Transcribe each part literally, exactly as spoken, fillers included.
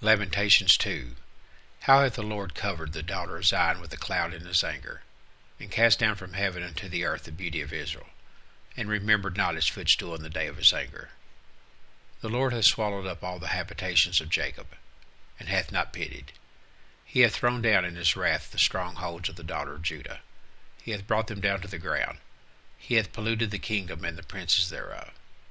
Lamentations two. How hath the Lord covered the daughter of Zion with a cloud in his anger, and cast down from heaven unto the earth the beauty of Israel, and remembered not his footstool in the day of his anger. The Lord hath swallowed up all the habitations of Jacob, and hath not pitied. He hath thrown down in his wrath the strongholds of the daughter of Judah. He hath brought them down to the ground. He hath polluted the kingdom and the princes thereof.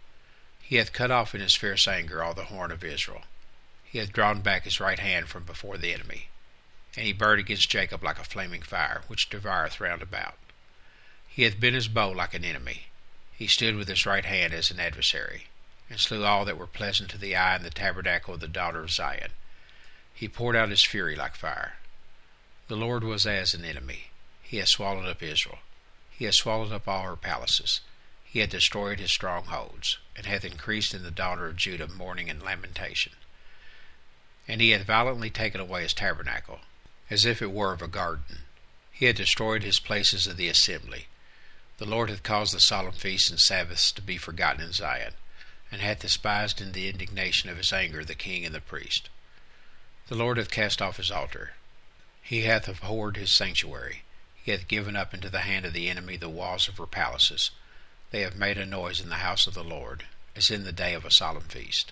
He hath cut off in his fierce anger all the horn of Israel. He hath drawn back his right hand from before the enemy. And he burned against Jacob like a flaming fire, which devoureth round about. He hath bent his bow like an enemy. He stood with his right hand as an adversary, and slew all that were pleasant to the eye in the tabernacle of the daughter of Zion. He poured out his fury like fire. The Lord was as an enemy. He hath swallowed up Israel. He hath swallowed up all her palaces. He hath destroyed his strongholds, and hath increased in the daughter of Judah mourning and lamentation. And he hath violently taken away his tabernacle, as if it were of a garden. He hath destroyed his places of the assembly. The Lord hath caused the solemn feasts and Sabbaths to be forgotten in Zion, and hath despised in the indignation of his anger the king and the priest. The Lord hath cast off his altar. He hath abhorred his sanctuary. He hath given up into the hand of the enemy the walls of her palaces. They have made a noise in the house of the Lord, as in the day of a solemn feast.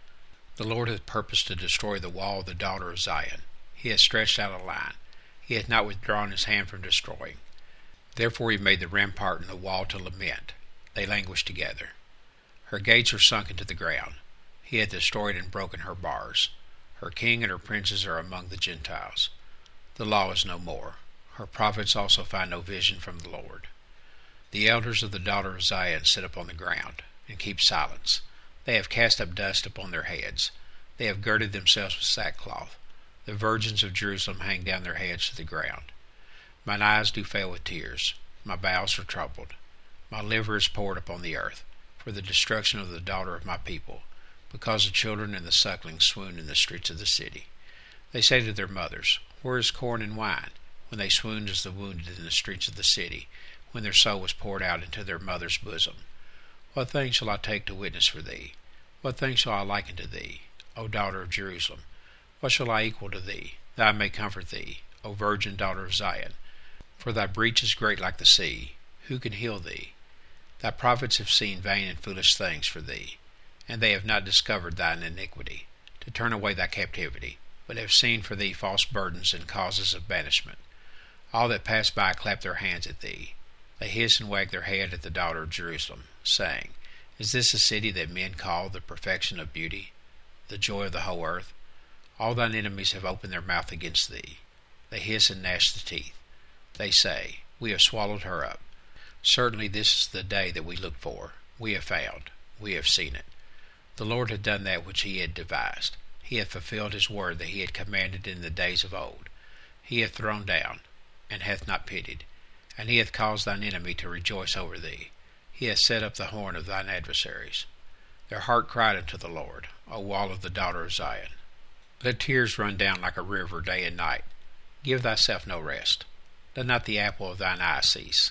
The Lord hath purposed to destroy the wall of the daughter of Zion. He hath stretched out a line. He hath not withdrawn his hand from destroying. Therefore he made the rampart and the wall to lament. They languish together. Her gates are sunk into the ground. He hath destroyed and broken her bars. Her king and her princes are among the Gentiles. The law is no more. Her prophets also find no vision from the Lord. The elders of the daughter of Zion sit upon the ground, and keep silence. They have cast up dust upon their heads. They have girded themselves with sackcloth. The virgins of Jerusalem hang down their heads to the ground. Mine eyes do fail with tears. My bowels are troubled. My liver is poured upon the earth, for the destruction of the daughter of my people, because the children and the sucklings swoon in the streets of the city. They say to their mothers, Where is corn and wine? When they swooned as the wounded in the streets of the city, when their soul was poured out into their mother's bosom. What thing shall I take to witness for thee? What thing shall I liken to thee, O daughter of Jerusalem? What shall I equal to thee, that I may comfort thee, O virgin daughter of Zion? For thy breach is great like the sea. Who can heal thee? Thy prophets have seen vain and foolish things for thee, and they have not discovered thine iniquity, to turn away thy captivity, but have seen for thee false burdens and causes of banishment. All that pass by clap their hands at thee. They hiss and wag their head at the daughter of Jerusalem, saying, Is this a city that men call the perfection of beauty, the joy of the whole earth? All thine enemies have opened their mouth against thee. They hiss and gnash the teeth. They say, We have swallowed her up. Certainly this is the day that we looked for. We have found. We have seen it. The Lord hath done that which he had devised. He hath fulfilled his word that he had commanded in the days of old. He hath thrown down, and hath not pitied. And he hath caused thine enemy to rejoice over thee. He hath set up the horn of thine adversaries. Their heart cried unto the Lord, O wall of the daughter of Zion. Let tears run down like a river day and night. Give thyself no rest. Let not the apple of thine eye cease.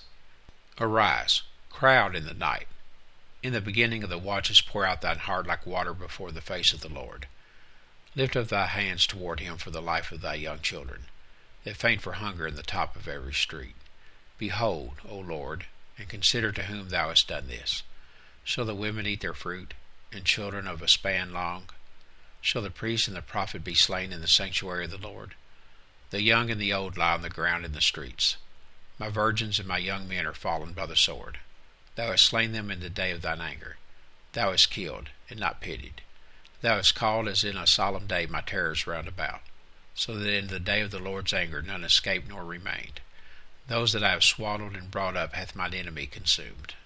Arise, cry out in the night. In the beginning of the watches pour out thine heart like water before the face of the Lord. Lift up thy hands toward him for the life of thy young children, that faint for hunger in the top of every street. Behold, O Lord, and consider to whom thou hast done this. Shall the women eat their fruit, and children of a span long? Shall the priest and the prophet be slain in the sanctuary of the Lord? The young and the old lie on the ground in the streets. My virgins and my young men are fallen by the sword. Thou hast slain them in the day of thine anger. Thou hast killed, and not pitied. Thou hast called as in a solemn day my terrors round about, so that in the day of the Lord's anger none escaped nor remained. Those that I have swallowed and brought up hath mine enemy consumed.